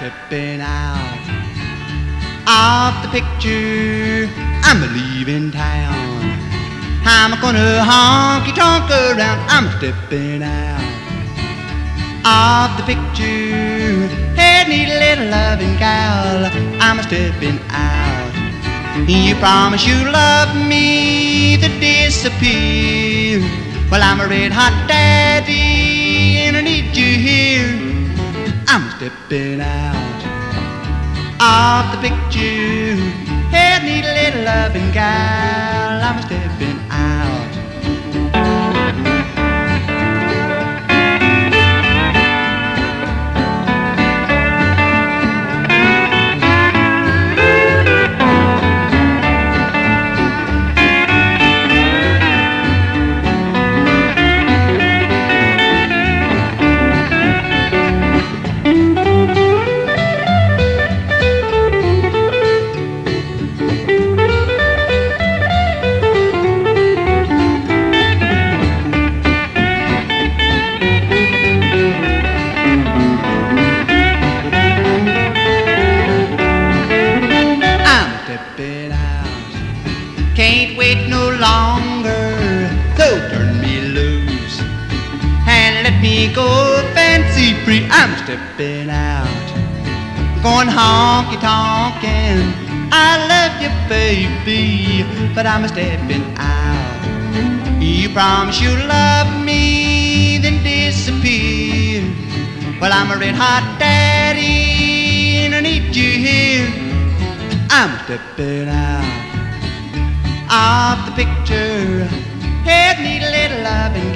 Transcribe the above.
stepping out of the picture. I'm leaving town. I'm gonna honky-tonk around. I'm stepping out of the picture. Hey, need a little loving gal. I'm stepping out. You promise you love me, then disappear. Well, I'm a red hot daddy and I need you here. I'm stepping out of the picture. Hey, need a little loving gal. I'm stepping out. Can't wait no longer, so turn me loose and let me go fancy free. I'm stepping out, going honky-tonkin'. I love you, baby, but I'm stepping out. You promise you love me, then disappear. Well, I'm a red hot daddy and I need you here. I'm stepping out of the picture. Head need a little loving